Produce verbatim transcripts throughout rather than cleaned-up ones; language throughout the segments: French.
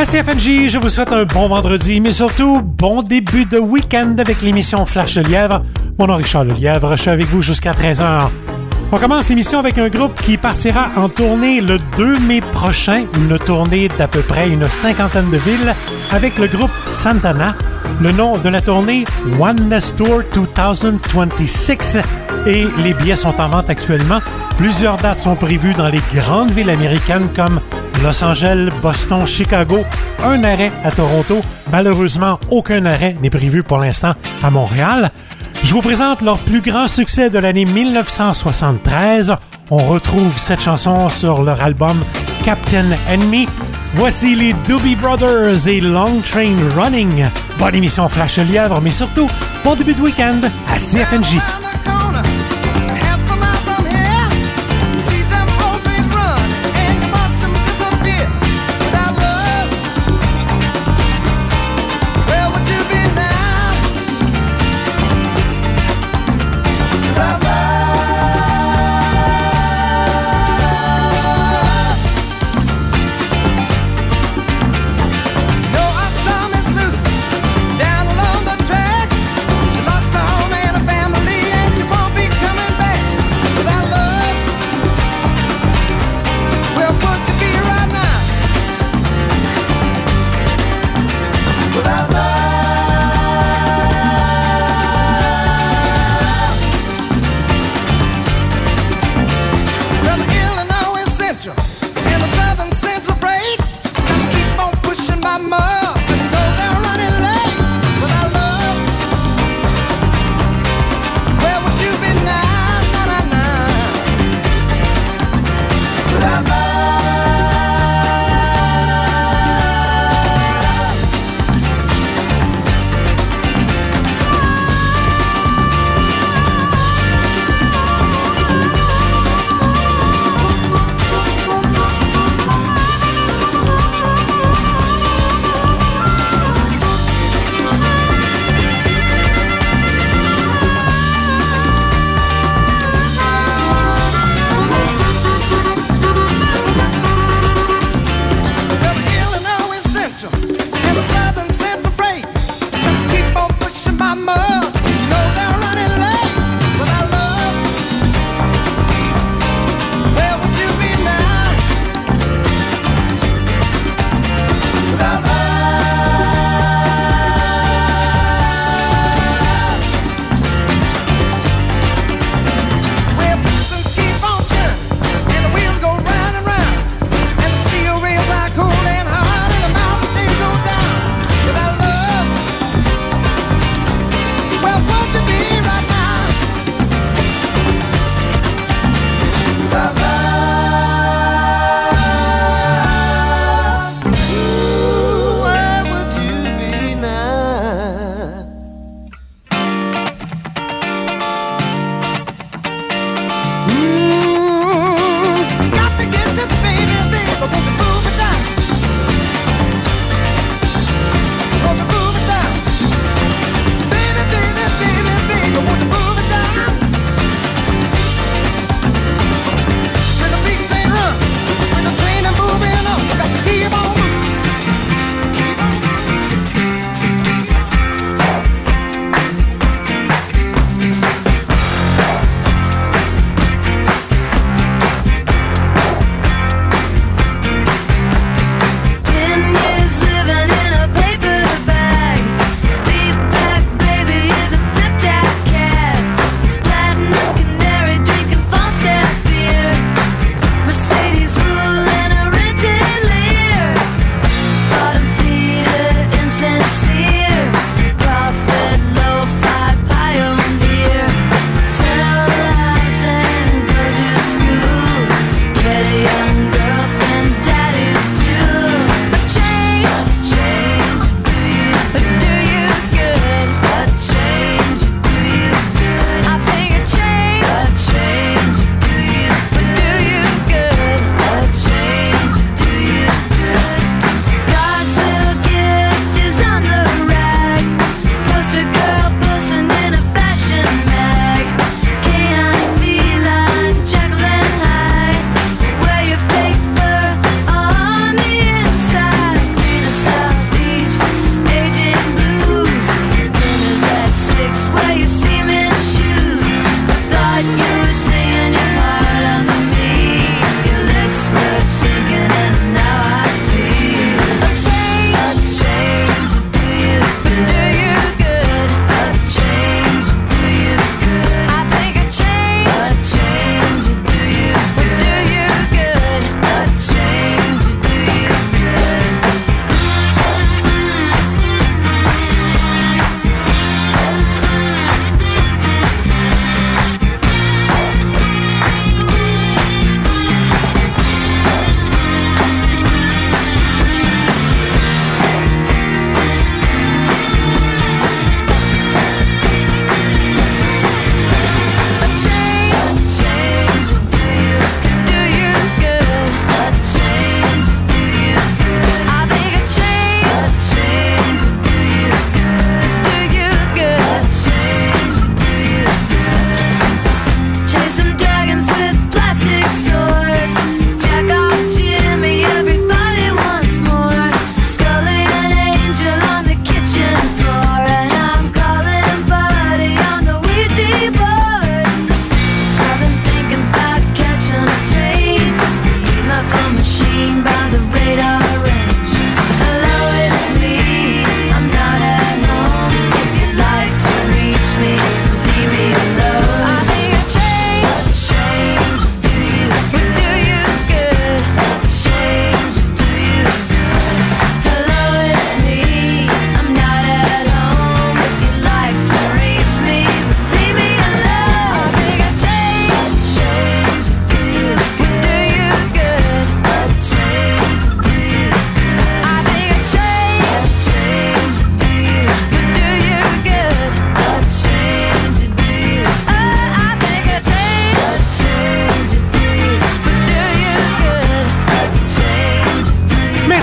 C F N J, je vous souhaite un bon vendredi, mais surtout, bon début de week-end avec l'émission Flash le Lièvre. Mon nom est Richard Le Lièvre, je suis avec vous jusqu'à treize heures. On commence l'émission avec un groupe qui partira en tournée le deux mai prochain, une tournée d'à peu près une cinquantaine de villes, avec le groupe Santana. Le nom de la tournée, Oneness Tour deux mille vingt-six, et les billets sont en vente actuellement. Plusieurs dates sont prévues dans les grandes villes américaines comme Los Angeles, Boston, Chicago, un arrêt à Toronto. Malheureusement, aucun arrêt n'est prévu pour l'instant à Montréal. Je vous présente leur plus grand succès de l'année dix-neuf cent soixante-treize. On retrouve cette chanson sur leur album Captain Enemy. Voici les Doobie Brothers et Long Train Running. Bonne émission Flash le Lièvre, mais surtout, bon début de week-end à C F N J. Down along the tracks, she lost her home and her family.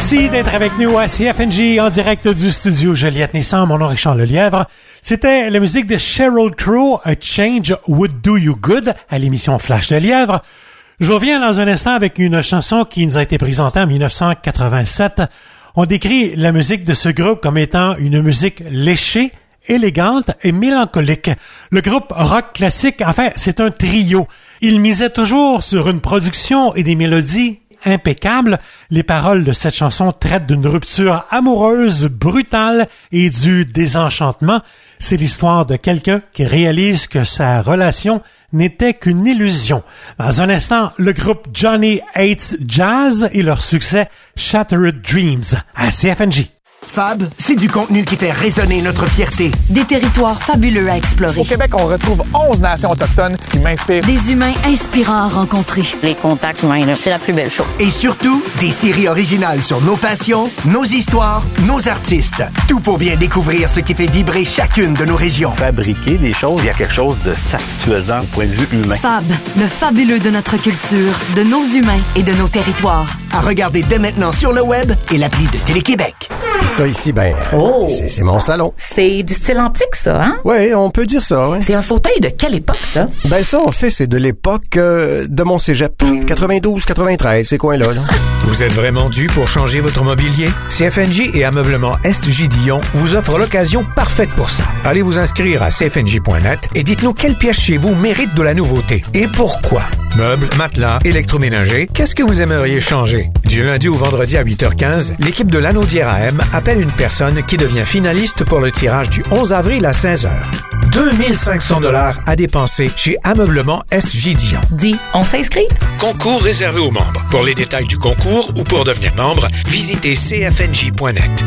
Merci d'être avec nous à C F N J en direct du studio Joliette-Nissan. Mon nom est Richard Lelièvre. C'était la musique de Sheryl Crow, A Change Would Do You Good, à l'émission Flash de Lièvre. Je reviens dans un instant avec une chanson qui nous a été présentée en dix-neuf cent quatre-vingt-sept. On décrit la musique de ce groupe comme étant une musique léchée, élégante et mélancolique. Le groupe rock classique, en fait, c'est un trio. Il misait toujours sur une production et des mélodies impeccable. Les paroles de cette chanson traitent d'une rupture amoureuse, brutale et du désenchantement. C'est l'histoire de quelqu'un qui réalise que sa relation n'était qu'une illusion. Dans un instant, le groupe Johnny Hates Jazz et leur succès Shattered Dreams à C F N J. Fab, c'est du contenu qui fait résonner notre fierté. Des territoires fabuleux à explorer. Au Québec, on retrouve onze nations autochtones qui m'inspirent. Des humains inspirants à rencontrer. Les contacts humains, là, c'est la plus belle chose. Et surtout, des séries originales sur nos passions, nos histoires, nos artistes. Tout pour bien découvrir ce qui fait vibrer chacune de nos régions. Fabriquer des choses, il y a quelque chose de satisfaisant au point de vue humain. Fab, le fabuleux de notre culture, de nos humains et de nos territoires. À regarder dès maintenant sur le web et l'appli de Télé-Québec. Ça ici, ben, Oh. c'est, c'est mon salon. C'est du style antique, ça, hein? Oui, on peut dire ça, oui. C'est un fauteuil de quelle époque, ça? Ben ça, en fait, c'est de l'époque euh, de mon cégep. quatre-vingt-douze quatre-vingt-treize, ces coins-là. Là. Vous êtes vraiment dû pour changer votre mobilier? C F N J et Ameublement S J Dion vous offrent l'occasion parfaite pour ça. Allez vous inscrire à c f n j point net et dites-nous quelle pièce chez vous mérite de la nouveauté et pourquoi. Meubles, matelas, électroménager, qu'est-ce que vous aimeriez changer? Du lundi au vendredi à huit heures quinze, l'équipe de l'Anaudière A M appelle une personne qui devient finaliste pour le tirage du onze avril à seize heures. deux mille cinq cents dollars à dépenser chez Ameublement S J Dion. Dis, on s'inscrit? Concours réservé aux membres. Pour les détails du concours ou pour devenir membre, visitez c f n j point net.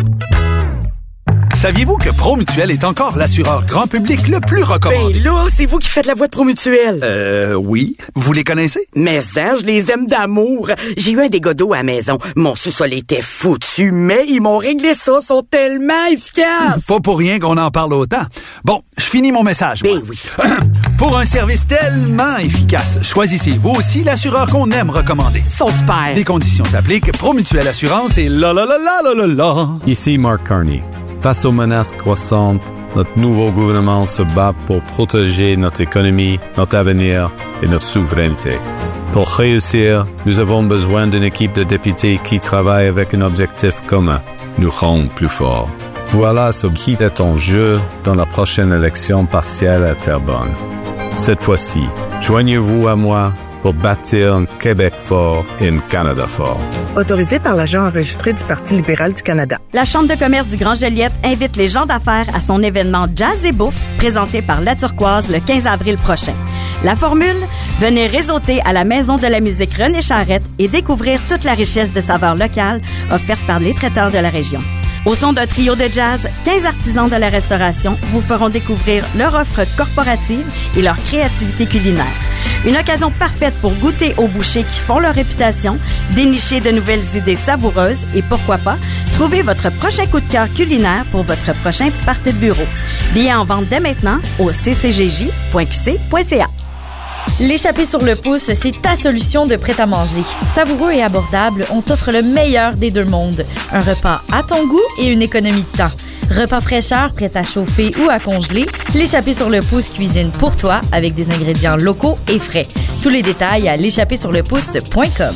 Saviez-vous que Promutuel est encore l'assureur grand public le plus recommandé? Ben là, c'est vous qui faites la voix de Promutuel. Euh, oui. Vous les connaissez? Mais ça, je les aime d'amour. J'ai eu un dégât d'eau à la maison. Mon sous-sol était foutu, mais ils m'ont réglé ça. Ils sont tellement efficaces. Pas pour rien qu'on en parle autant. Bon, je finis mon message. Ben moi. oui. Pour un service tellement efficace, choisissez vous aussi l'assureur qu'on aime recommander. Ils sont super. Les conditions s'appliquent. Promutuel Assurance et la la la la la la la. Ici Mark Carney. Face aux menaces croissantes, notre nouveau gouvernement se bat pour protéger notre économie, notre avenir et notre souveraineté. Pour réussir, nous avons besoin d'une équipe de députés qui travaille avec un objectif commun, nous rendre plus forts. Voilà ce qui est en jeu dans la prochaine élection partielle à Terrebonne. Cette fois-ci, joignez-vous à moi pour bâtir un Québec fort et un Canada fort. Autorisé par l'agent enregistré du Parti libéral du Canada. La Chambre de commerce du Grand Joliette invite les gens d'affaires à son événement Jazz et Bouffe, présenté par La Turquoise le quinze avril prochain. La formule? Venez réseauter à la Maison de la musique René Charrette et découvrir toute la richesse de saveurs locales offerte par les traiteurs de la région. Au son d'un trio de jazz, quinze artisans de la restauration vous feront découvrir leur offre corporative et leur créativité culinaire. Une occasion parfaite pour goûter aux bouchées qui font leur réputation, dénicher de nouvelles idées savoureuses et pourquoi pas, trouver votre prochain coup de cœur culinaire pour votre prochain party de bureau. Billets en vente dès maintenant au c c g j point q c point c a. L'échappée sur le pouce, c'est ta solution de prêt-à-manger. Savoureux et abordable, on t'offre le meilleur des deux mondes. Un repas à ton goût et une économie de temps. Repas fraîcheur, prêt à chauffer ou à congeler, l'échappée sur le pouce cuisine pour toi avec des ingrédients locaux et frais. Tous les détails à l'échappée sur le pouce point com.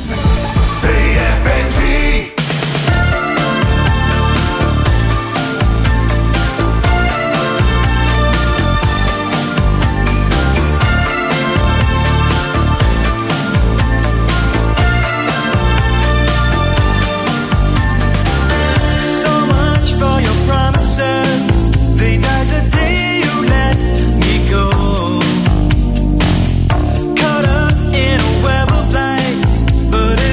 C F N J But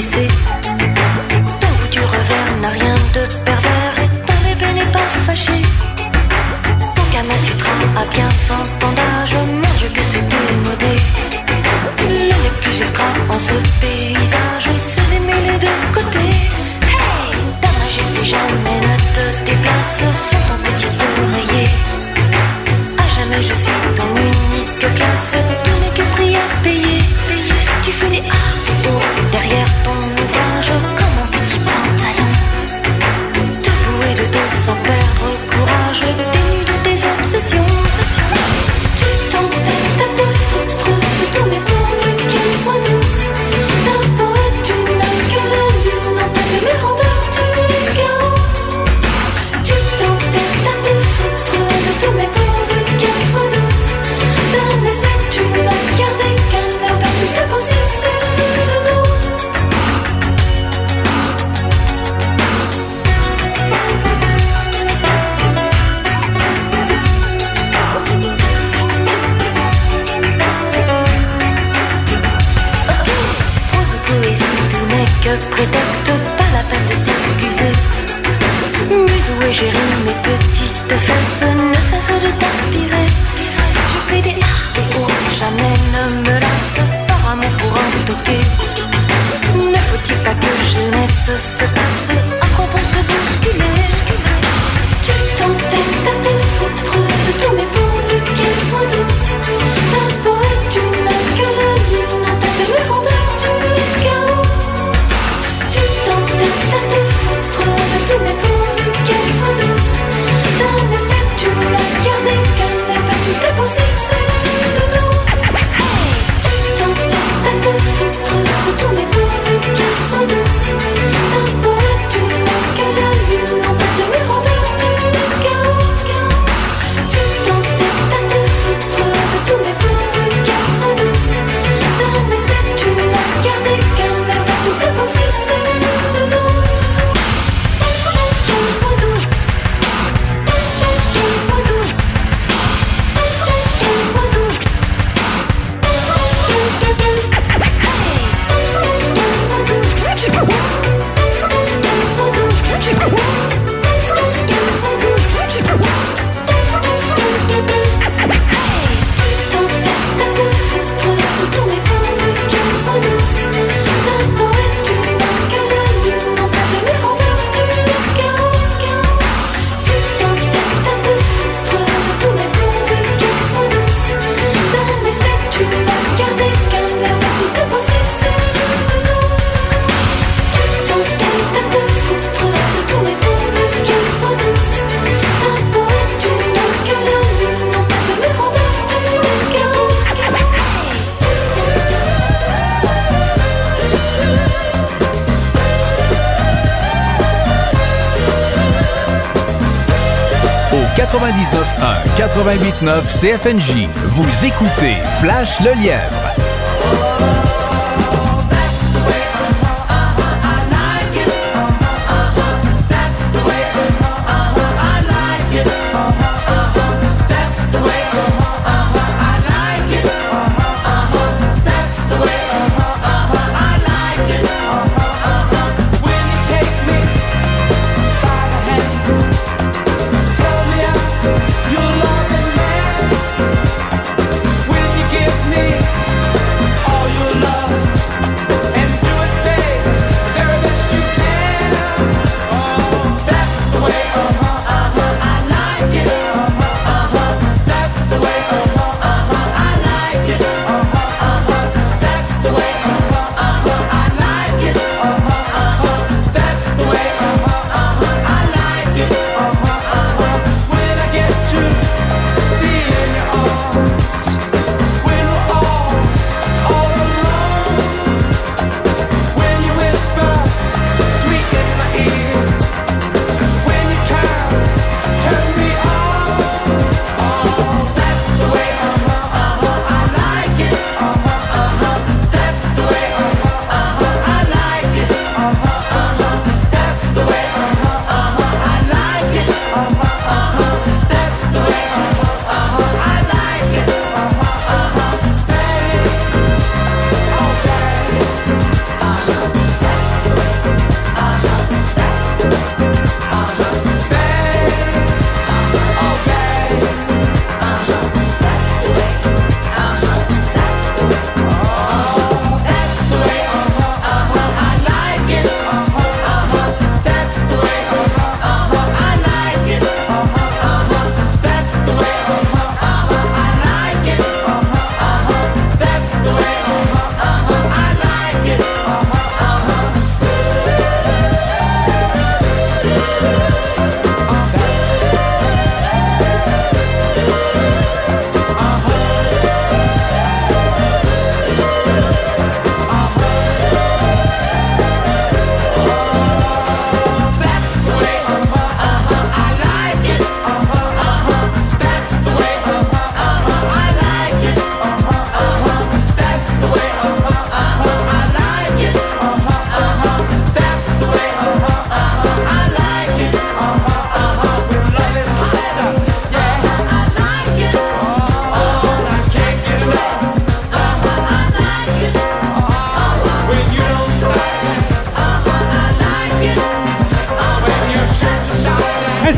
blessé. Ton bout du revers n'a rien de pervers et ton bébé n'est pas fâché. Ton gamin citra a bien cent ans d'âge, mon Dieu que c'est démodé. Le n'est plus ultra en ce paysage, se démêler de côté. Hey, ta majesté jamais ne te déplace sur ton petit oreiller. À jamais je suis ton unique classe, tout n'est que prix à payer. Tu fais des A et O derrière ton ouvrage comme un petit pantalon. Debout et de dos sans perdre courage, dénu de tes obsessions. Tu t'entêtes à te foutre de tous mes pourvu qu'elle soit douce. D'un poète tu n'as que la lune en tête de mes rondeurs du chaos. Tu t'entêtes à te foutre de tous mes pourvu qu'elle soit douce. D'un esthète tu n'as gardé qu'un air perdu de beau si c'est vu de nous. Que prétexte, pas la peine de t'excuser. Muse où égérie, mes petites fesses ne cessent de t'inspirer. Je fais des A et O, jamais ne me lasse par amour pour un toqué. Ne faut-il pas que jeunesse se passe, à quoi bon se bousculer? Tu t'entêtes à te foutre de tous mes pourvus qu'elles soient douces. D'un poète tu n'as que la lune en tête de mes rondeurs du chaos. Tu t'entêtes à te foutre de tous mes pourvus qu'elles soient douces. D'un esthète tu n'as gardé qu'un air perdu de beau si c'est vu de nous. Tu t'entêtes à te foutre de tous mes pourvus qu'elles soient douces. D'un poète tu n'as que la lune en tête de mes rondeurs du chaos. Tu t'entêtes à te foutre de tous mes pourvus qu'elles soient douces. D'un esthète tu n'as gardé qu'un air perdu de beau si c'est vu de nous. Qu'elles soient douces. Qu'elles soient douces. Qu'elles soient douces. quatre-vingt-dix-neuf un, quatre-vingt-huit neuf C F N J. Vous écoutez Flash le Lièvre. That's the way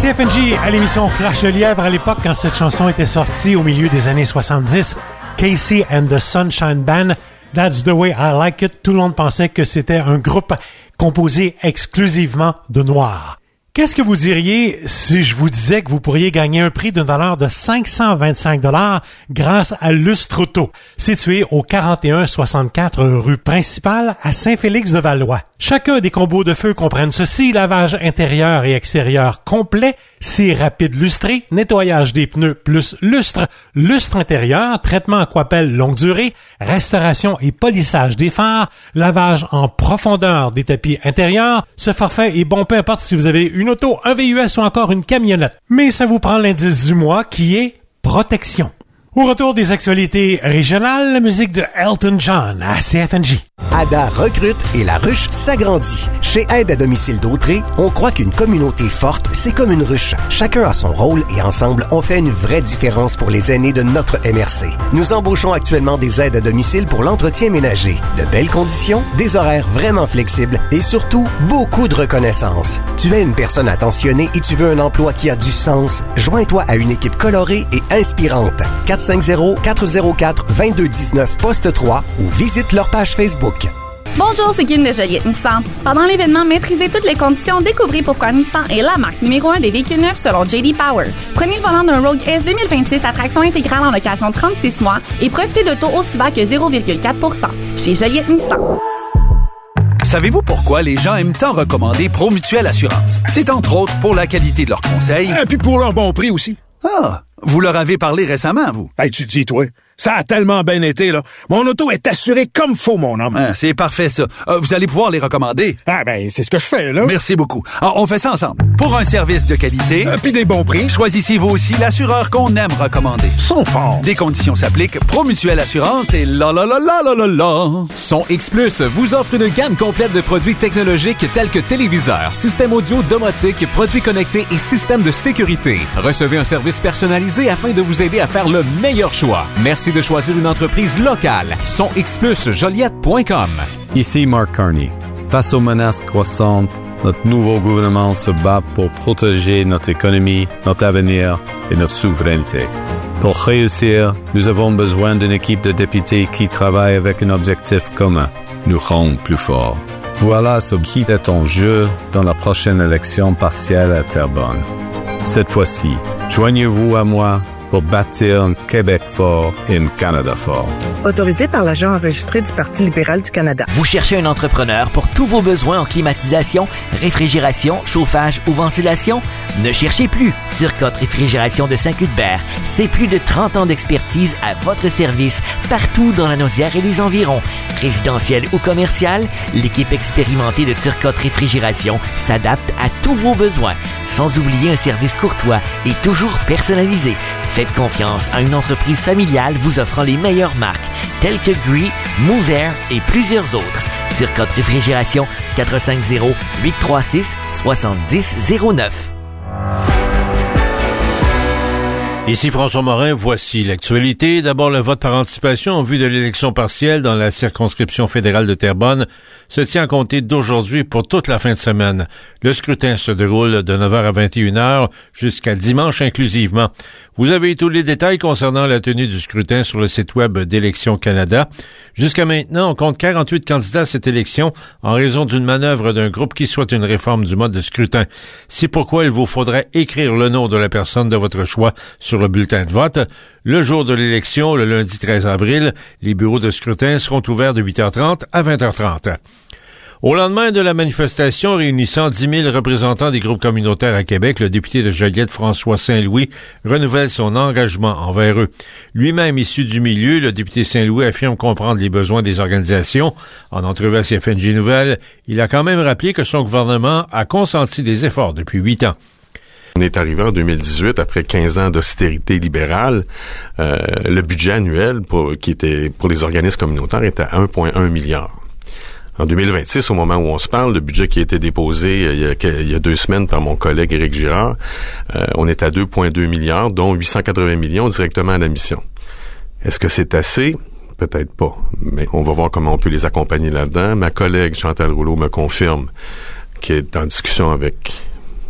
C F N J à l'émission Flash le Lièvre à l'époque quand cette chanson était sortie au milieu des années soixante-dix. Casey and the Sunshine Band, That's the Way I Like It. Tout le monde pensait que c'était un groupe composé exclusivement de noirs. Qu'est-ce que vous diriez si je vous disais que vous pourriez gagner un prix d'une valeur de cinq cent vingt-cinq dollars grâce à Lustre Auto, situé au quarante et un soixante-quatre rue principale à Saint-Félix-de-Valois. Chacun des combos de feu comprennent ceci: lavage intérieur et extérieur complet, cire rapide lustrée, nettoyage des pneus plus lustre, lustre intérieur, traitement aquapelle longue durée, restauration et polissage des phares, lavage en profondeur des tapis intérieurs. Ce forfait est bon peu importe si vous avez une auto, un V U S ou encore une camionnette. Mais ça vous prend l'indice du mois qui est protection. Au retour des actualités régionales, la musique de Elton John à C F N J. Ada recrute et la ruche s'agrandit. Chez Aide à domicile d'Autré, on croit qu'une communauté forte, c'est comme une ruche. Chacun a son rôle et ensemble, on fait une vraie différence pour les aînés de notre M R C. Nous embauchons actuellement des aides à domicile pour l'entretien ménager. De belles conditions, des horaires vraiment flexibles et surtout, beaucoup de reconnaissance. Tu es une personne attentionnée et tu veux un emploi qui a du sens? Joins-toi à une équipe colorée et inspirante. quatre cinq zéro, quatre zéro quatre, deux deux un neuf, poste trois ou visite leur page Facebook. Bonjour, c'est Kim de Joliette Nissan. Pendant l'événement Maîtrisez toutes les conditions, découvrez pourquoi Nissan est la marque numéro un des véhicules neufs selon J D Power. Prenez le volant d'un Rogue S deux mille vingt-six à traction intégrale en location trente-six mois et profitez de taux aussi bas que zéro virgule quatre pour cent. Chez Joliette Nissan. Savez-vous pourquoi les gens aiment tant recommander Promutuelle Assurance? C'est entre autres pour la qualité de leurs conseils. Et puis pour leur bon prix aussi. Ah, vous leur avez parlé récemment, vous? Hey, tu dis, toi, ça a tellement bien été, là. Mon auto est assurée comme faut, mon homme. Ah, c'est parfait, ça. Euh, vous allez pouvoir les recommader. Ah, ben, c'est ce que je fais, là. Merci beaucoup. Alors, on fait ça ensemble. Pour un service de qualité... Euh, Puis des bons prix. Choisissez vous aussi l'assureur qu'on aime recommander. Son fort. Des conditions s'appliquent. Promutuelle Assurance et la la la la la la la. Son X Plus vous offre une gamme complète de produits technologiques tels que téléviseurs, système audio domotique, produits connectés et systèmes de sécurité. Recevez un service personnalisé afin de vous aider à faire le meilleur choix. Merci de choisir une entreprise locale. Son X Plus Joliette point com. Ici Mark Carney. Face aux menaces croissantes, notre nouveau gouvernement se bat pour protéger notre économie, notre avenir et notre souveraineté. Pour réussir, nous avons besoin d'une équipe de députés qui travaille avec un objectif commun, nous rendre plus forts. Voilà ce qui est en jeu dans la prochaine élection partielle à Terrebonne. Cette fois-ci, joignez-vous à moi pour bâtir un Québec fort et un Canada fort. Autorisé par l'agent enregistré du Parti libéral du Canada. Vous cherchez un entrepreneur pour tous vos besoins en climatisation, réfrigération, chauffage ou ventilation? Ne cherchez plus. Turcotte Réfrigération de Saint-Cuthbert, c'est plus de trente ans d'expertise à votre service partout dans la Naudière et les environs. Résidentiel ou commercial, l'équipe expérimentée de Turcotte Réfrigération s'adapte à tous vos besoins, sans oublier un service courtois et toujours personnalisé. Faites confiance à une entreprise familiale vous offrant les meilleures marques, telles que Gree, Move Air et plusieurs autres. Turcotte Réfrigération, quatre cinq zéro, huit trois six, six zéro zéro neuf. Ici François Morin, voici l'actualité. D'abord, le vote par anticipation en vue de l'élection partielle dans la circonscription fédérale de Terrebonne se tient à compter d'aujourd'hui pour toute la fin de semaine. Le scrutin se déroule de neuf heures à vingt et une heures jusqu'à dimanche inclusivement. Vous avez tous les détails concernant la tenue du scrutin sur le site web d'Élections Canada. Jusqu'à maintenant, on compte quarante-huit candidats à cette élection en raison d'une manœuvre d'un groupe qui souhaite une réforme du mode de scrutin. C'est pourquoi il vous faudrait écrire le nom de la personne de votre choix sur le bulletin de vote. Le jour de l'élection, le lundi treize avril, les bureaux de scrutin seront ouverts de huit heures trente à vingt heures trente. Au lendemain de la manifestation réunissant dix mille représentants des groupes communautaires à Québec, le député de Joliette, François Saint-Louis, renouvelle son engagement envers eux. Lui-même issu du milieu, le député Saint-Louis affirme comprendre les besoins des organisations. En entrevue à C F N J Nouvelles, il a quand même rappelé que son gouvernement a consenti des efforts depuis huit ans. On est arrivé en deux mille dix-huit, après quinze ans d'austérité libérale, euh, le budget annuel pour, qui était pour les organismes communautaires était à un virgule un milliard. En deux mille vingt-six, au moment où on se parle, le budget qui a été déposé euh, il, y a, il y a deux semaines par mon collègue Éric Girard, euh, on est à deux virgule deux milliards, dont huit cent quatre-vingts millions directement à la mission. Est-ce que c'est assez? Peut-être pas, mais on va voir comment on peut les accompagner là-dedans. Ma collègue Chantal Rouleau me confirme qu'elle est en discussion avec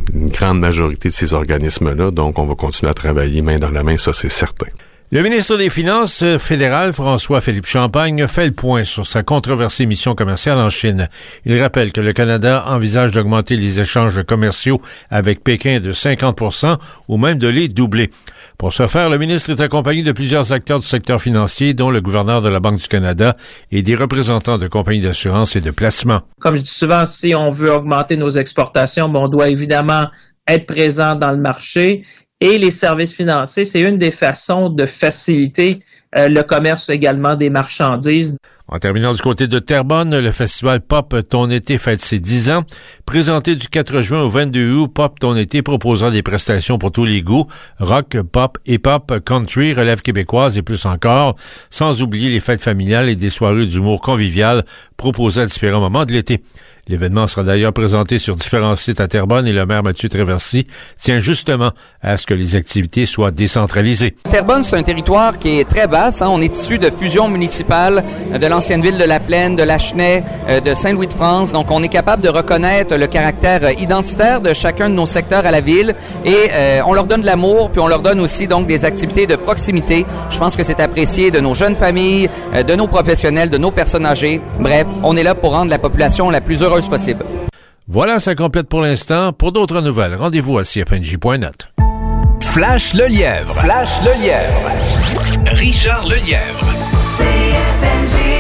une grande majorité de ces organismes-là. Donc, on va continuer à travailler main dans la main, ça c'est certain. Le ministre des Finances fédéral, François-Philippe Champagne, fait le point sur sa controversée mission commerciale en Chine. Il rappelle que le Canada envisage d'augmenter les échanges commerciaux avec Pékin de cinquante pour cent ou même de les doubler. Pour ce faire, le ministre est accompagné de plusieurs acteurs du secteur financier, dont le gouverneur de la Banque du Canada et des représentants de compagnies d'assurance et de placement. Comme je dis souvent, si on veut augmenter nos exportations, ben on doit évidemment être présent dans le marché. Et les services financiers, c'est une des façons de faciliter euh, le commerce également des marchandises. En terminant du côté de Terrebonne, le festival Pop Ton Été fête ses dix ans. Présenté du quatre juin au vingt-deux août, Pop Ton Été proposera des prestations pour tous les goûts, rock, pop, hip-hop, country, relève québécoise et plus encore, sans oublier les fêtes familiales et des soirées d'humour convivial proposées à différents moments de l'été. L'événement sera d'ailleurs présenté sur différents sites à Terrebonne et le maire Mathieu Traversy tient justement à ce que les activités soient décentralisées. Terrebonne, c'est un territoire qui est très vaste. Hein. On est issu de fusions municipales de l'ancienne ville de La Plaine, de Lachenay, euh, de Saint-Louis-de-France. Donc, on est capable de reconnaître le caractère identitaire de chacun de nos secteurs à la ville et euh, on leur donne de l'amour, puis on leur donne aussi donc des activités de proximité. Je pense que c'est apprécié de nos jeunes familles, euh, de nos professionnels, de nos personnes âgées. Bref, on est là pour rendre la population la plus heureuse possible. Voilà, ça complète pour l'instant. Pour d'autres nouvelles, rendez-vous à C F N J point net. Flash le lièvre. Flash le lièvre. Richard le lièvre. C F N J.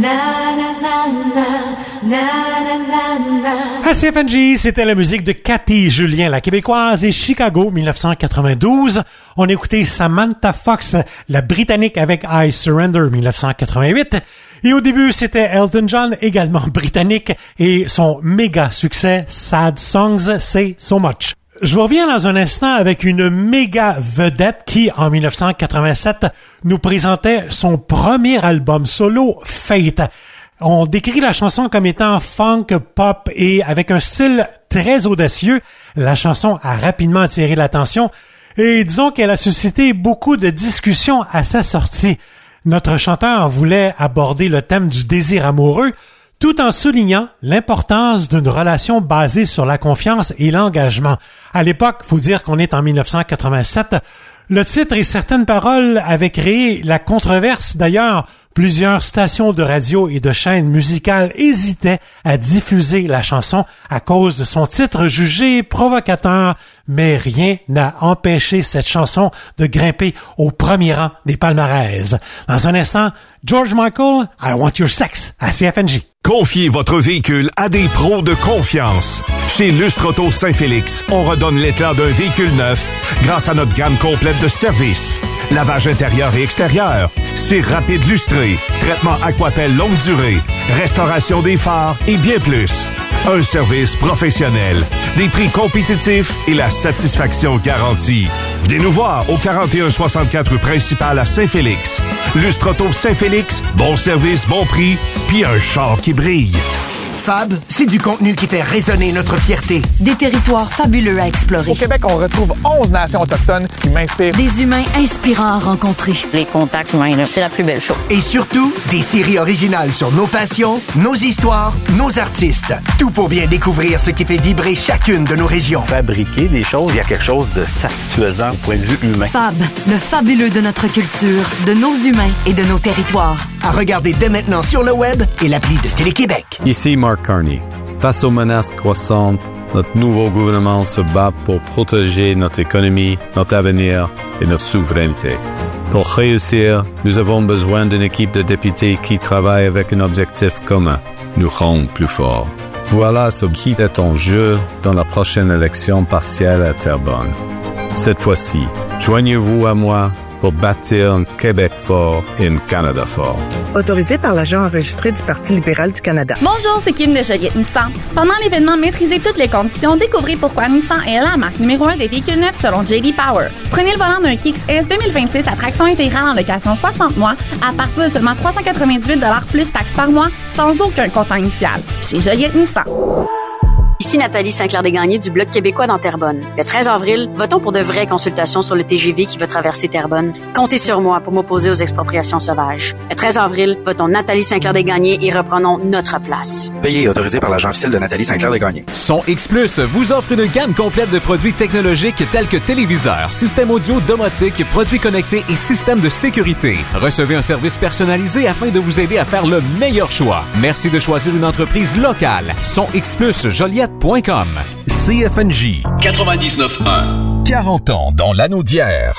À C F N J, c'était la musique de Cathy Julien, la québécoise, et Chicago, dix-neuf cent quatre-vingt-douze. On écoutait Samantha Fox, la britannique, avec I Surrender, dix-neuf cent quatre-vingt-huit. Et au début, c'était Elton John, également britannique, et son méga succès, Sad Songs Say So Much. Je vous reviens dans un instant avec une méga vedette qui, en dix-neuf cent quatre-vingt-sept, nous présentait son premier album solo, Fate. On décrit la chanson comme étant funk, pop et avec un style très audacieux. La chanson a rapidement attiré l'attention et disons qu'elle a suscité beaucoup de discussions à sa sortie. Notre chanteur voulait aborder le thème du désir amoureux tout en soulignant l'importance d'une relation basée sur la confiance et l'engagement. À l'époque, faut dire qu'on est en dix-neuf cent quatre-vingt-sept, le titre et certaines paroles avaient créé la controverse. D'ailleurs, plusieurs stations de radio et de chaînes musicales hésitaient à diffuser la chanson à cause de son titre jugé provocateur, mais rien n'a empêché cette chanson de grimper au premier rang des palmarès. Dans un instant, George Michael, I Want Your Sex, à C F N J. Confiez votre véhicule à des pros de confiance. Chez Lustre Auto Saint-Félix, on redonne l'éclat d'un véhicule neuf grâce à notre gamme complète de services. Lavage intérieur et extérieur, cire rapide lustré, traitement Aquapel longue durée, restauration des phares et bien plus. Un service professionnel, des prix compétitifs et la satisfaction garantie. Venez nous voir au quarante et un soixante-quatre rue principale à Saint-Félix. Lustre Auto Saint-Félix, bon service, bon prix, puis un char qui brille. Fab, c'est du contenu qui fait résonner notre fierté. Des territoires fabuleux à explorer. Au Québec, on retrouve onze nations autochtones qui m'inspirent. Des humains inspirants à rencontrer. Les contacts humains, là, c'est la plus belle chose. Et surtout, des séries originales sur nos passions, nos histoires, nos artistes. Tout pour bien découvrir ce qui fait vibrer chacune de nos régions. Fabriquer des choses, il y a quelque chose de satisfaisant au point de vue humain. Fab, le fabuleux de notre culture, de nos humains et de nos territoires. À regarder dès maintenant sur le web et l'appli de Télé-Québec. Ici Mark Carney. Face aux menaces croissantes, notre nouveau gouvernement se bat pour protéger notre économie, notre avenir et notre souveraineté. Pour réussir, nous avons besoin d'une équipe de députés qui travaille avec un objectif commun, nous rendre plus forts. Voilà ce qui est en jeu dans la prochaine élection partielle à Terrebonne. Cette fois-ci, joignez-vous à moi pour bâtir un Québec fort et un Canada fort. Autorisé par l'agent enregistré du Parti libéral du Canada. Bonjour, c'est Kim de Joliette Nissan. Pendant l'événement Maîtrisez toutes les conditions, découvrez pourquoi Nissan est la marque numéro un des véhicules neufs selon J D Power. Prenez le volant d'un Kicks S deux mille vingt-six à traction intégrale en location soixante mois à partir de seulement trois cent quatre-vingt-dix-huit dollars plus taxes par mois, sans aucun comptant initial. Chez Joliette Nissan. Ici Nathalie Saint-Clair-Desgagnés du Bloc québécois dans Terrebonne. Le treize avril, votons pour de vraies consultations sur le T G V qui va traverser Terrebonne. Comptez sur moi pour m'opposer aux expropriations sauvages. Le treize avril, votons Nathalie Saint-Clair-Desgagnés et reprenons notre place. Payé et autorisé par l'agent officiel de Nathalie Saint-Clair-Desgagnés. Son X plus vous offre une gamme complète de produits technologiques tels que téléviseurs, systèmes audio, domotique, produits connectés et systèmes de sécurité. Recevez un service personnalisé afin de vous aider à faire le meilleur choix. Merci de choisir une entreprise locale. Son X plus Joliette point com. C F N J quatre-vingt-dix-neuf un. quarante ans dans l'anneau d'hier.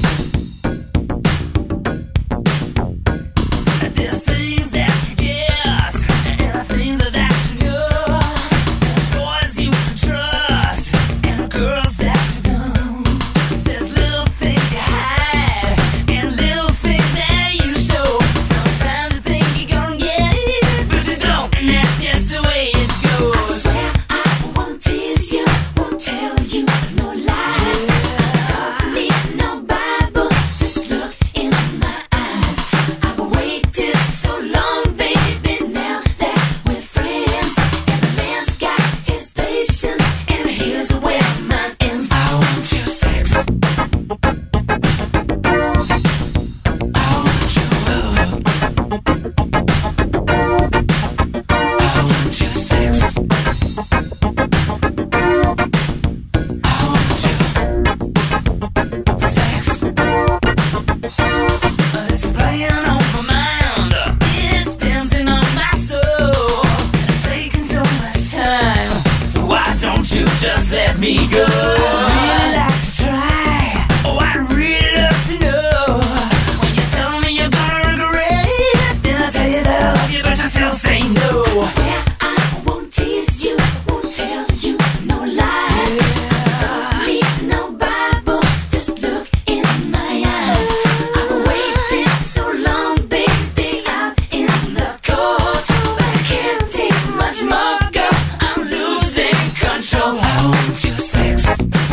This things that you get. just let me go. I'd really like to try. Oh, I'd really love to know. When you tell me you're gonna regret it, then I tell you that I love you, but you still say no. Swear I won't tease you, won't tell you no lies. Don't need no Bible, just look in my eyes. I've waited so long, baby, out in the cold, but I can't take much more, girl. I'm losing control. I want your sex.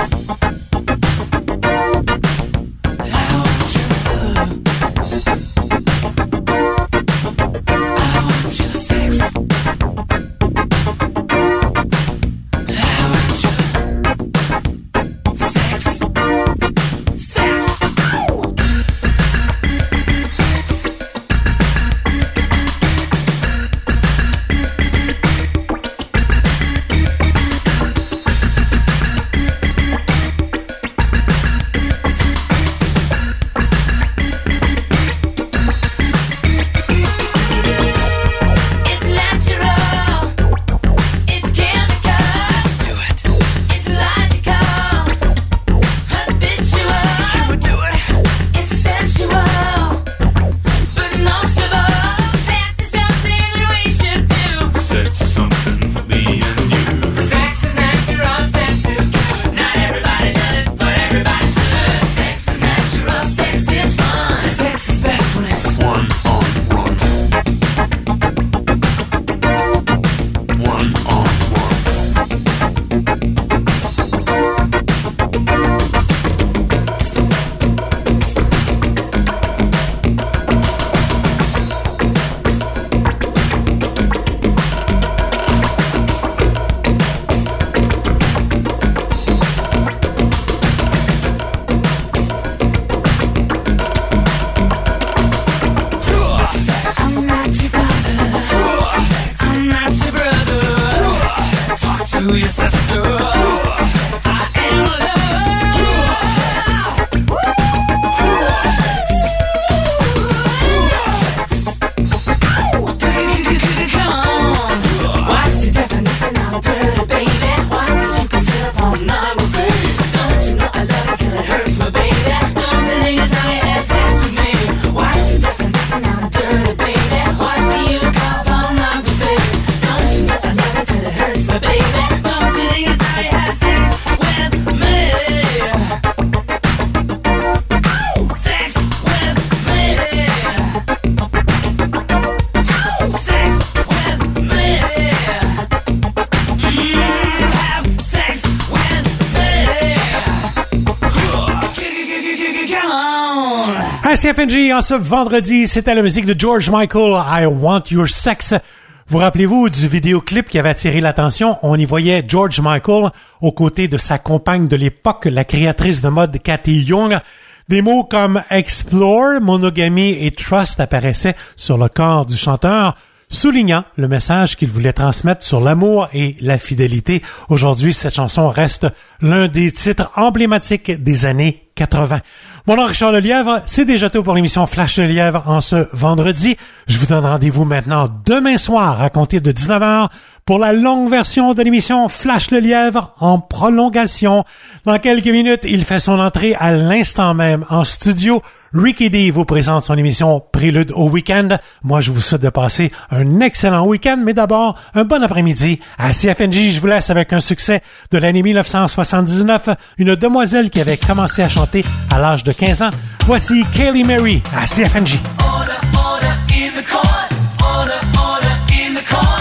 C F N G en ce vendredi, c'était la musique de George Michael, I Want Your Sex. Vous rappelez-vous du vidéoclip qui avait attiré l'attention? On y voyait George Michael aux côtés de sa compagne de l'époque, la créatrice de mode Cathy Young. Des mots comme explore, monogamie et trust apparaissaient sur le corps du chanteur, soulignant le message qu'il voulait transmettre sur l'amour et la fidélité. Aujourd'hui, cette chanson reste l'un des titres emblématiques des années quatre-vingts. Mon nom est Richard Lelièvre, c'est déjà tout pour l'émission Flash Lelièvre en ce vendredi. Je vous donne rendez-vous maintenant demain soir à compter de dix-neuf heures pour la longue version de l'émission Flash Lelièvre en prolongation. Dans quelques minutes, il fait son entrée à l'instant même en studio. Ricky D vous présente son émission Prélude au week-end. Moi, je vous souhaite de passer un excellent week-end, mais d'abord, un bon après-midi. À C F N J, je vous laisse avec un succès de l'année dix-neuf cent soixante-dix-neuf, une demoiselle qui avait commencé à chanter à l'âge de quinze ans. Voici Kaylee Mary à C F N J. Order, order in the court. Order, order in the court.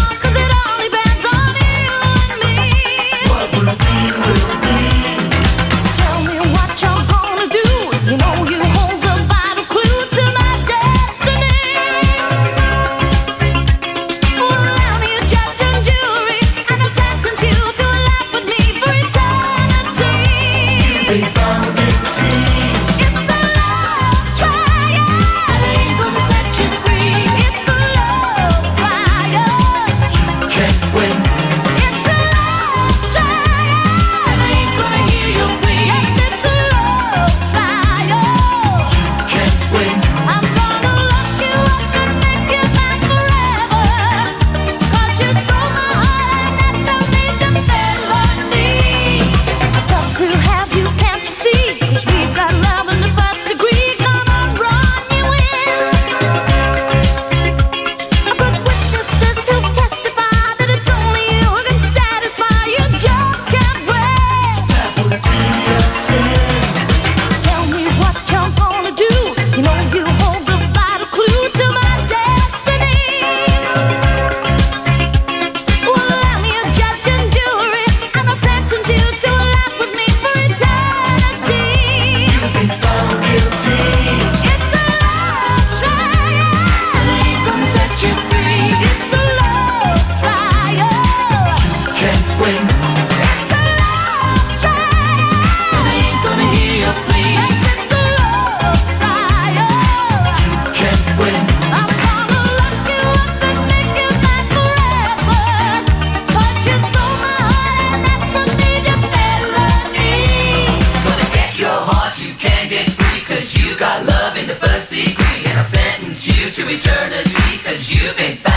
What will be, will be. to eternity, cause you've been